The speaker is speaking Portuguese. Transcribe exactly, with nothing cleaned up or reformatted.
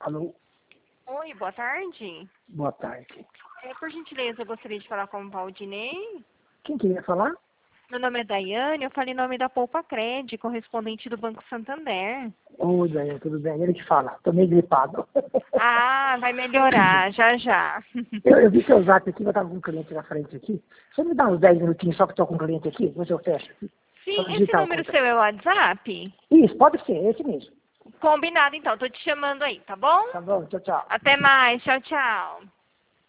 Alô? Oi, boa tarde. Boa tarde. É, por gentileza, eu gostaria de falar com o Valdinei. Quem queria falar? Meu nome é Daiane, eu falei em nome da Poupa Cred, correspondente do Banco Santander. Oi, Daiane, tudo bem? Ele que fala. Tô meio gripado. Ah, vai melhorar, já já. Eu, eu vi seu zap aqui, eu tava com um cliente na frente aqui. Você me dá uns dez minutinhos só que eu tô com um cliente aqui? Depois eu fecho aqui. Sim, Só esse digitar o número contato. seu é o WhatsApp? Isso, pode ser, esse mesmo. Combinado então, tô te chamando aí, tá bom? Tá bom, tchau, tchau. Até mais, tchau, tchau.